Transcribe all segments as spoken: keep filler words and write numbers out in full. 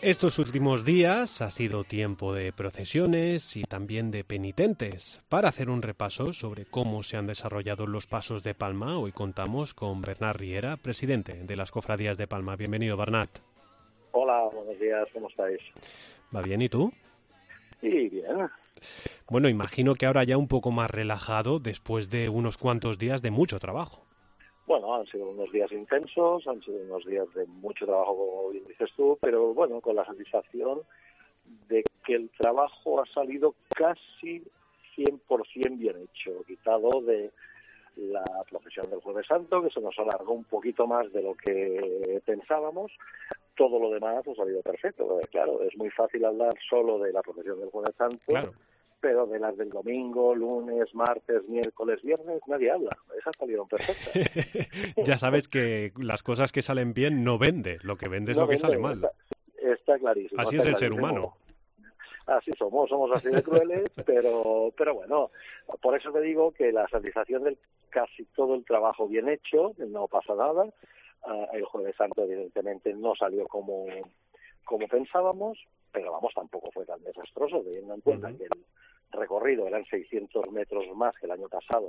Estos últimos días ha sido tiempo de procesiones y también de penitentes. Para hacer un repaso sobre cómo se han desarrollado los pasos de Palma, hoy contamos con Bernat Riera, presidente de las Cofradías de Palma. Bienvenido, Bernat. Hola, buenos días, ¿cómo estáis? ¿Va bien y tú? Sí, bien. Bueno, imagino que ahora ya un poco más relajado después de unos cuantos días de mucho trabajo. Bueno, han sido unos días intensos, han sido unos días de mucho trabajo, como bien dices tú, pero bueno, con la satisfacción de que el trabajo ha salido casi cien por ciento bien hecho, quitado de la procesión del Jueves Santo, que se nos alargó un poquito más de lo que pensábamos. Todo lo demás ha salido perfecto. Claro, es muy fácil hablar solo de la procesión del Jueves Santo, claro, pero de las del domingo, lunes, martes, miércoles, viernes, nadie habla. Esas salieron perfectas. Ya sabes que las cosas que salen bien no vende, lo que vende es no lo que vende, sale mal. Está, está clarísimo. Así está es el ser clarísimo. humano. Así somos, somos así de crueles, pero pero bueno, por eso te digo que la satisfacción del casi todo el trabajo bien hecho, no pasa nada. Uh, el Jueves Santo evidentemente no salió como, como pensábamos, pero vamos, tampoco fue tan desastroso, teniendo en cuenta uh-huh. que el recorrido eran seiscientos metros más que el año pasado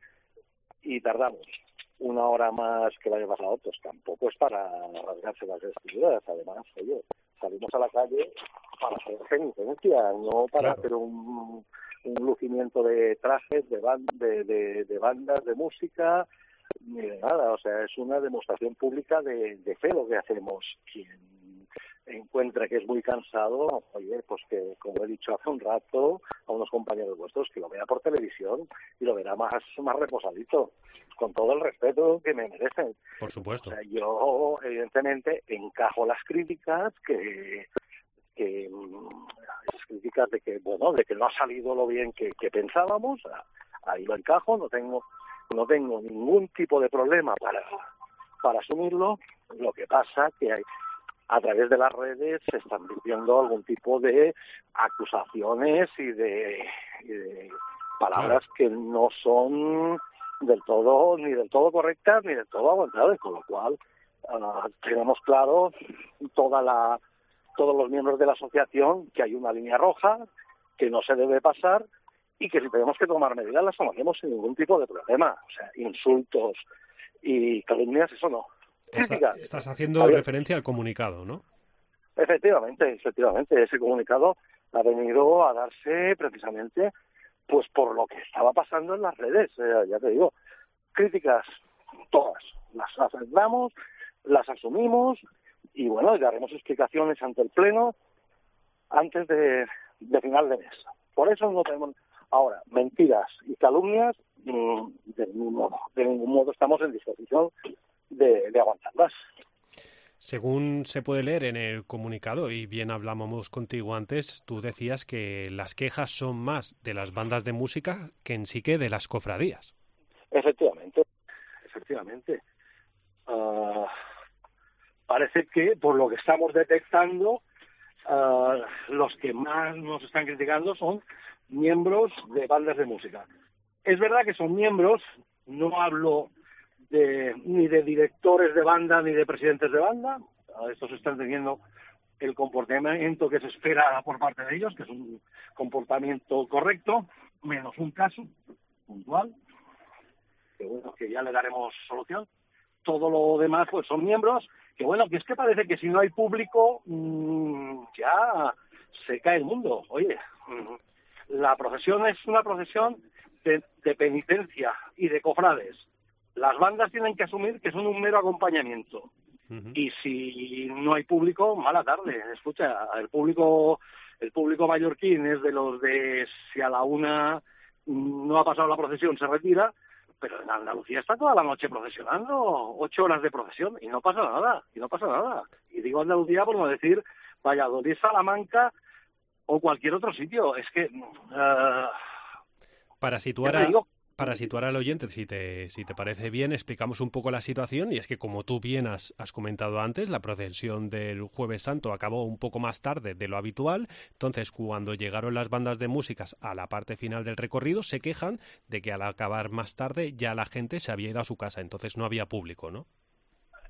y tardamos una hora más que el año pasado, pues tampoco es para rasgarse las vestiduras. Además, oye, salimos a la calle para hacer penitencia, no para claro. hacer un, un lucimiento de trajes, de, ban de, de, de bandas, de música, ni de nada. O sea, es una demostración pública de, de fe lo que hacemos. Quien encuentra que es muy cansado, oye, pues que, como he dicho hace un rato a unos compañeros vuestros, que lo vea por televisión y lo verá más, más reposadito, con todo el respeto que me merecen. Por supuesto. O sea, yo, evidentemente, encajo las críticas que... que esas críticas de que, bueno, de que no ha salido lo bien que, que pensábamos, ahí lo encajo, no tengo no tengo ningún tipo de problema para, para asumirlo. Lo que pasa que hay, a través de las redes se están viviendo algún tipo de acusaciones y de, y de palabras claro. que no son del todo, ni del todo correctas, ni del todo aguantadas, con lo cual uh, tenemos claro toda la todos los miembros de la asociación que hay una línea roja, que no se debe pasar, y que si tenemos que tomar medidas las tomaremos sin ningún tipo de problema. O sea, insultos y calumnias, eso no. Está, estás haciendo referencia al comunicado, ¿no? Efectivamente, efectivamente. Ese comunicado ha venido a darse precisamente pues por lo que estaba pasando en las redes. Eh, ya te digo, críticas todas. Las aceptamos, las asumimos y bueno, daremos explicaciones ante el Pleno antes de, de final de mes. Por eso no tenemos... Ahora, mentiras y calumnias, mmm, de ningún modo, de ningún modo estamos en disposición de, de aguantarlas. Según se puede leer en el comunicado, y bien hablábamos contigo antes, tú decías que las quejas son más de las bandas de música que en sí que de las cofradías. Efectivamente, efectivamente. Uh, parece que, por lo que estamos detectando, uh, los que más nos están criticando son miembros de bandas de música. Es verdad que son miembros, no hablo de, ni de directores de banda ni de presidentes de banda, estos están teniendo el comportamiento que se espera por parte de ellos, que es un comportamiento correcto, menos un caso puntual, que bueno, que ya le daremos solución. Todo lo demás pues son miembros, que bueno, que es que parece que si no hay público, mmm, ya se cae el mundo. Oye, mmm, la procesión es una procesión de, de penitencia y de cofrades. Las bandas tienen que asumir que son un mero acompañamiento. Uh-huh. Y si no hay público, mala tarde. Escucha, el público el público mallorquín es de los de si a la una no ha pasado la procesión, se retira, pero en Andalucía está toda la noche procesionando, ocho horas de procesión, y no pasa nada, y no pasa nada. Y digo Andalucía por no decir Valladolid, Salamanca o cualquier otro sitio. Es que uh, para situar a, para situar al oyente, si te si te parece bien, explicamos un poco la situación. Y es que, como tú bien has, has comentado antes, la procesión del Jueves Santo acabó un poco más tarde de lo habitual. Entonces, cuando llegaron las bandas de músicas a la parte final del recorrido, se quejan de que al acabar más tarde ya la gente se había ido a su casa, entonces no había público, ¿no?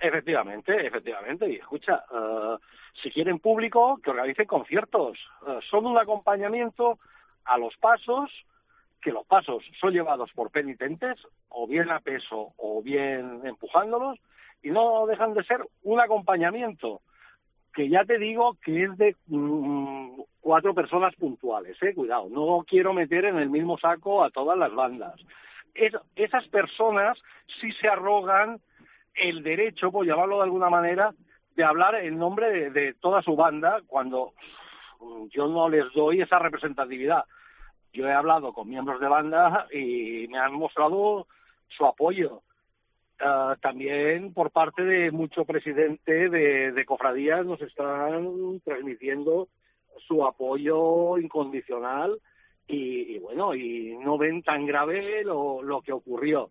Efectivamente, efectivamente. Y escucha, uh, si quieren público, que organicen conciertos. Uh, son un acompañamiento a los pasos, que los pasos son llevados por penitentes, o bien a peso, o bien empujándolos, y no dejan de ser un acompañamiento, que ya te digo que es de mmm, cuatro personas puntuales, eh, cuidado, no quiero meter en el mismo saco a todas las bandas. Es, esas personas sí se arrogan el derecho, por llamarlo de alguna manera, de hablar en nombre de, de toda su banda, cuando yo no les doy esa representatividad. Yo he hablado con miembros de banda y me han mostrado su apoyo. Uh, también por parte de mucho presidente de, de cofradías nos están transmitiendo su apoyo incondicional y, y bueno, y no ven tan grave lo, lo que ocurrió.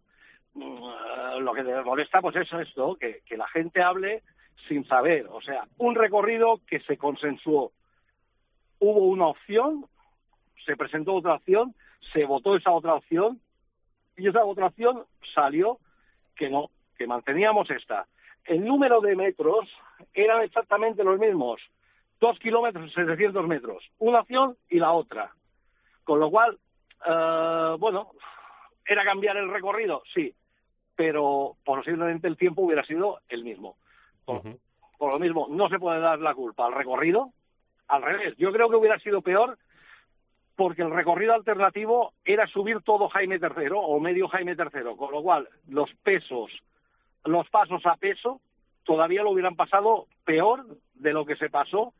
Uh, lo que te molesta pues es esto, que, que la gente hable sin saber, o sea, un recorrido que se consensuó. Hubo una opción, se presentó otra opción, se votó esa otra opción y esa otra opción salió que no, que manteníamos esta. El número de metros eran exactamente los mismos, dos kilómetros y setecientos metros, una opción y la otra. Con lo cual, uh, bueno, ¿era cambiar el recorrido? Sí, pero posiblemente el tiempo hubiera sido el mismo. Por, uh-huh. por lo mismo, no se puede dar la culpa al recorrido, al revés. Yo creo que hubiera sido peor porque el recorrido alternativo era subir todo Jaime tercero o medio Jaime tercero, con lo cual los pesos, los pasos a peso, todavía lo hubieran pasado peor de lo que se pasó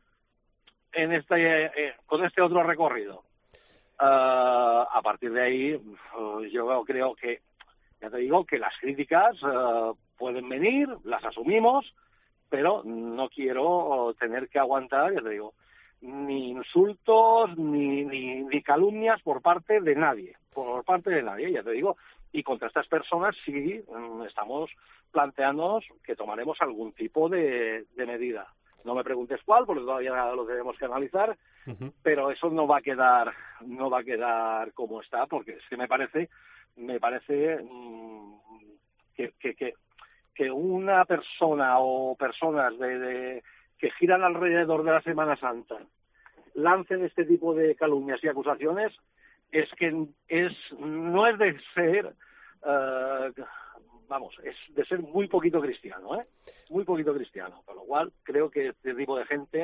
en este eh, con este otro recorrido. Uh, a partir de ahí, uh, yo creo que, ya te digo, que las críticas uh, pueden venir, las asumimos, pero no quiero tener que aguantar, ya te digo, ni insultos, ni, ni, ni calumnias por parte de nadie, por parte de nadie, ya te digo, y contra estas personas sí um, estamos planteándonos que tomaremos algún tipo de, de medida. No me preguntes cuál, porque todavía lo tenemos que analizar, uh-huh. pero eso no va a quedar, no va a quedar como está, porque es que me parece, me parece mmm, que, que, que, que una persona o personas de, de que giran alrededor de la Semana Santa lancen este tipo de calumnias y acusaciones, es que es no es de ser uh, vamos, es de ser muy poquito cristiano, ¿eh? Muy poquito cristiano, con lo cual creo que este tipo de gente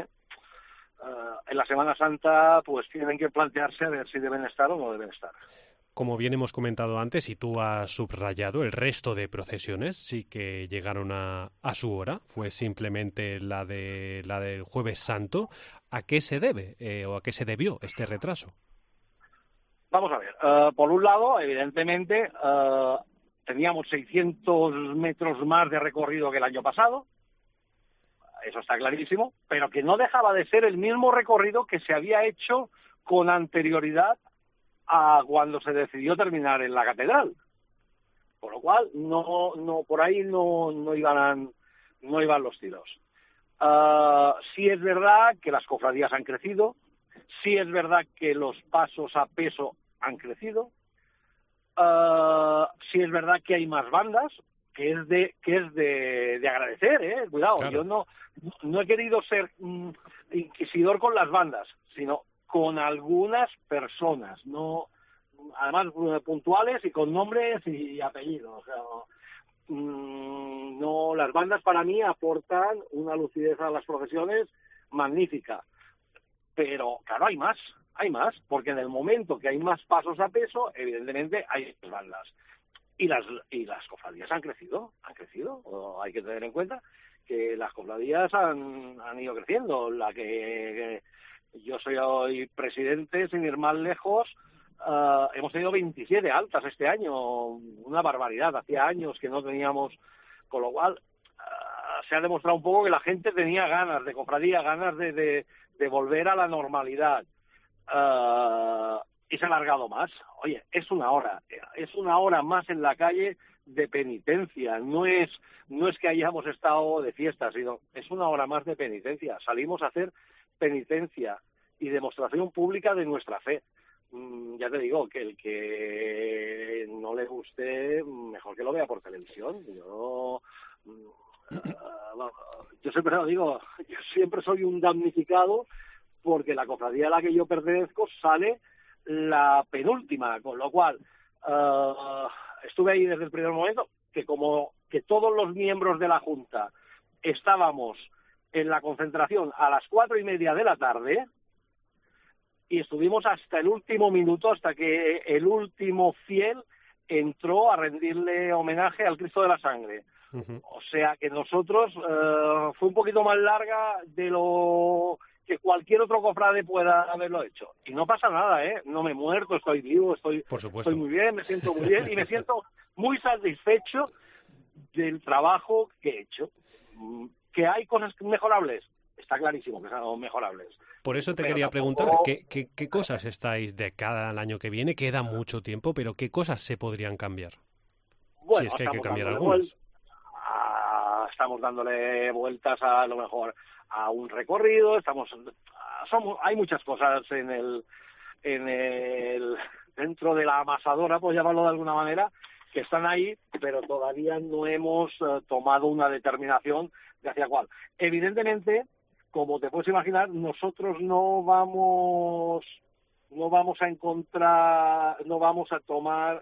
uh, en la Semana Santa pues tienen que plantearse a ver si deben estar o no deben estar. Como bien hemos comentado antes y tú has subrayado, el resto de procesiones sí que llegaron a, a su hora, fue simplemente la de la del Jueves Santo. ¿A qué se debe eh, o a qué se debió este retraso? Vamos a ver, uh, por un lado, evidentemente, uh, teníamos seiscientos metros más de recorrido que el año pasado, eso está clarísimo, pero que no dejaba de ser el mismo recorrido que se había hecho con anterioridad a cuando se decidió terminar en la catedral. Por lo cual, no, no, por ahí no, no iban, no iban los tiros. Uh, sí es verdad que las cofradías han crecido, sí es verdad que los pasos a peso han crecido, uh, sí es verdad que hay más bandas, que es de, que es de, de agradecer, eh, cuidado, claro. Yo no, no he querido ser mm, inquisidor con las bandas, sino con algunas personas, no, además puntuales y con nombres y apellidos. O sea, mmm, no, las bandas para mí aportan una lucidez a las profesiones magnífica, pero claro, hay más, hay más, porque en el momento que hay más pasos a peso, evidentemente hay más bandas. Y las y las cofradías han crecido, han crecido, o hay que tener en cuenta que las cofradías han, han ido creciendo, la que, que yo soy hoy presidente, sin ir más lejos, uh, hemos tenido veintisiete altas este año, una barbaridad, hacía años que no teníamos, con lo cual uh, se ha demostrado un poco que la gente tenía ganas de cofradía, ganas de, de, de volver a la normalidad, uh, y se ha alargado más. Oye, es una hora, es una hora más en la calle de penitencia, no es no es que hayamos estado de fiesta, sino es una hora más de penitencia, salimos a hacer penitencia y demostración pública de nuestra fe. Mm, ya te digo que el que no le guste, mejor que lo vea por televisión. Yo, mm, yo siempre lo digo, yo siempre soy un damnificado porque la cofradía a la que yo pertenezco sale la penúltima, con lo cual uh, estuve ahí desde el primer momento, que como que todos los miembros de la Junta estábamos en la concentración a las cuatro y media de la tarde y estuvimos hasta el último minuto, hasta que el último fiel entró a rendirle homenaje al Cristo de la Sangre. Uh-huh. O sea que nosotros uh, fue un poquito más larga de lo que cualquier otro cofrade pueda haberlo hecho. Y no pasa nada, ¿eh? No me he muerto, estoy vivo, estoy, Por supuesto. estoy muy bien, me siento muy bien y me siento muy satisfecho del trabajo que he hecho. ¿Que hay cosas mejorables? Está clarísimo que son mejorables. Por eso te pero quería tampoco... preguntar, ¿qué, qué, ¿qué cosas estáis de cada al año que viene? Queda mucho tiempo, pero ¿qué cosas se podrían cambiar? Bueno, si es que hay que cambiar dándole algunas. Vuel... Ah, estamos dándole vueltas a, a lo mejor a un recorrido, estamos somos hay muchas cosas en el en el dentro de la amasadora, por llamarlo de alguna manera, que están ahí, pero todavía no hemos uh, tomado una determinación de hacia cuál. Evidentemente, como te puedes imaginar, nosotros no vamos no vamos a encontrar, no vamos a tomar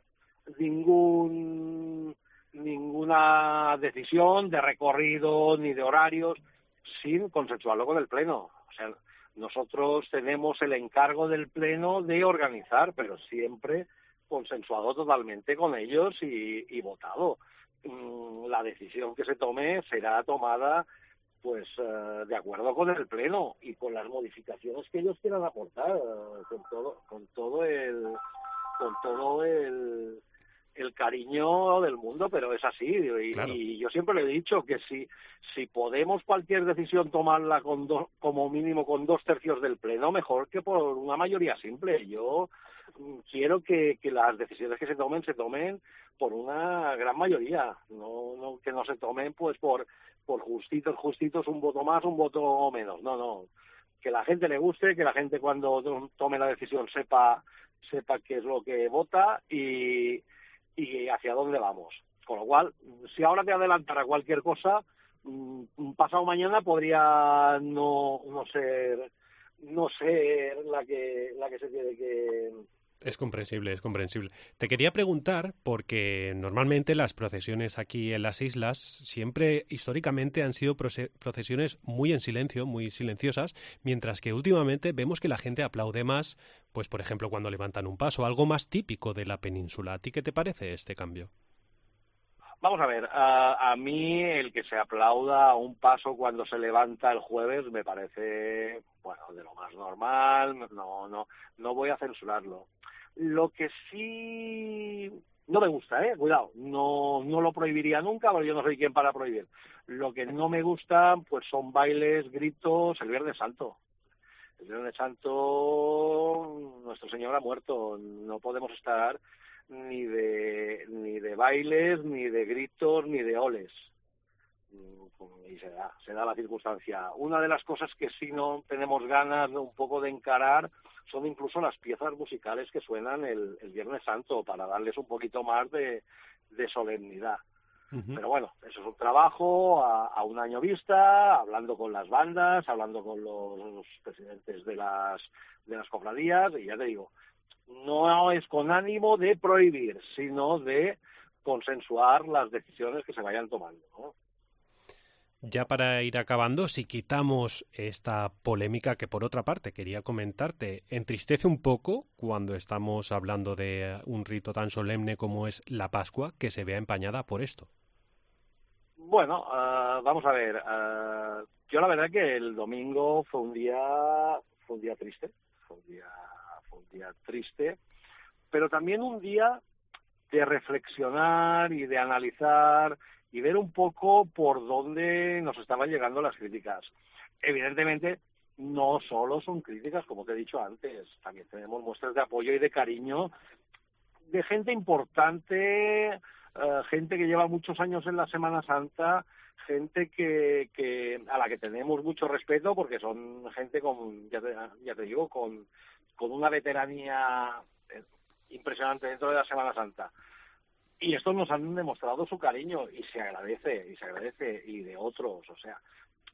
ningún ninguna decisión de recorrido ni de horarios sin consensuarlo con el Pleno. O sea, nosotros tenemos el encargo del Pleno de organizar, pero siempre consensuado totalmente con ellos y, y votado. La decisión que se tome será tomada pues uh, de acuerdo con el Pleno y con las modificaciones que ellos quieran aportar, uh, con todo con todo el con todo el el cariño del mundo, pero es así, y, claro. y yo siempre le he dicho que si si podemos cualquier decisión tomarla con dos, como mínimo con dos tercios del Pleno, mejor que por una mayoría simple. Yo quiero que, que las decisiones que se tomen se tomen por una gran mayoría, no, no que no se tomen pues por por justitos, justitos, un voto más, un voto menos, no, no, que la gente le guste, que la gente cuando tome la decisión sepa sepa qué es lo que vota y y hacia dónde vamos. Con lo cual, si ahora te adelantara cualquier cosa, pasado mañana podría no no ser no ser la que la que se tiene que... Es comprensible, es comprensible. Te quería preguntar, porque normalmente las procesiones aquí en las islas siempre históricamente han sido procesiones muy en silencio, muy silenciosas, mientras que últimamente vemos que la gente aplaude más, pues por ejemplo cuando levantan un paso, algo más típico de la península. ¿A ti qué te parece este cambio? Vamos a ver, a, a mí el que se aplauda a un paso cuando se levanta el jueves me parece, bueno, de lo más normal, no, no, no voy a censurarlo. Lo que sí no me gusta, eh, cuidado, no, no lo prohibiría nunca, porque yo no soy quien para prohibir. Lo que no me gusta, pues son bailes, gritos, el Viernes Santo. El Viernes Santo, nuestro Señor ha muerto, no podemos estar ni de ni de bailes, ni de gritos, ni de oles. Y se da, se da la circunstancia. Una de las cosas que sí no tenemos ganas de un poco de encarar son incluso las piezas musicales que suenan el, el Viernes Santo, para darles un poquito más de, de solemnidad. Uh-huh. Pero bueno, eso es un trabajo a, a un año vista, hablando con las bandas, hablando con los, los presidentes de las de las cofradías, y ya te digo, no es con ánimo de prohibir, sino de consensuar las decisiones que se vayan tomando, ¿no? Ya para ir acabando, si quitamos esta polémica que por otra parte quería comentarte, entristece un poco cuando estamos hablando de un rito tan solemne como es la Pascua, que se vea empañada por esto. Bueno, uh, vamos a ver, uh, yo la verdad que el domingo fue un día, fue un día triste, fue un día, fue un día triste, pero también un día de reflexionar y de analizar y ver un poco por dónde nos estaban llegando las críticas. Evidentemente, no solo son críticas, como te he dicho antes, también tenemos muestras de apoyo y de cariño de gente importante, uh, gente que lleva muchos años en la Semana Santa, gente que, que a la que tenemos mucho respeto, porque son gente con, ya te, ya te digo, con, con una veteranía impresionante dentro de la Semana Santa. Y estos nos han demostrado su cariño y se agradece, y se agradece, y de otros, o sea,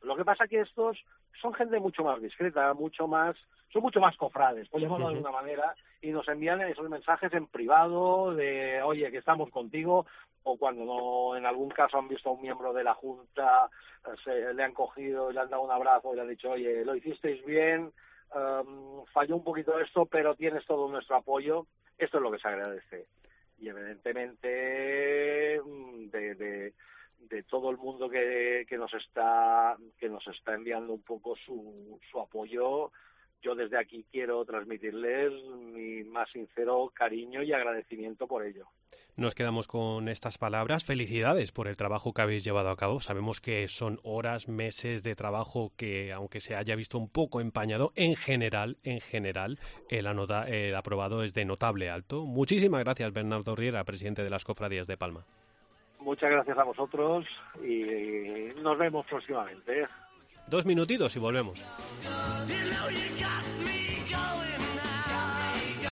Lo que pasa que estos son gente mucho más discreta, mucho más, son mucho más cofrades, por llamarlo de alguna manera, y nos envían esos mensajes en privado de, oye, que estamos contigo, o cuando no, en algún caso han visto a un miembro de la Junta, se, le han cogido y le han dado un abrazo y le han dicho, oye, lo hicisteis bien, um, falló un poquito esto, pero tienes todo nuestro apoyo. Esto es lo que se agradece. Y evidentemente de, de, de todo el mundo que, que nos está que nos está enviando un poco su, su apoyo, yo desde aquí quiero transmitirles mi más sincero cariño y agradecimiento por ello. Nos quedamos con estas palabras. Felicidades por el trabajo que habéis llevado a cabo. Sabemos que son horas, meses de trabajo que, aunque se haya visto un poco empañado, en general, en general, el, anota, el aprobado es de notable alto. Muchísimas gracias, Bernardo Riera, presidente de las Cofradías de Palma. Muchas gracias a vosotros y nos vemos próximamente. Dos minutitos y volvemos. You know you got me going.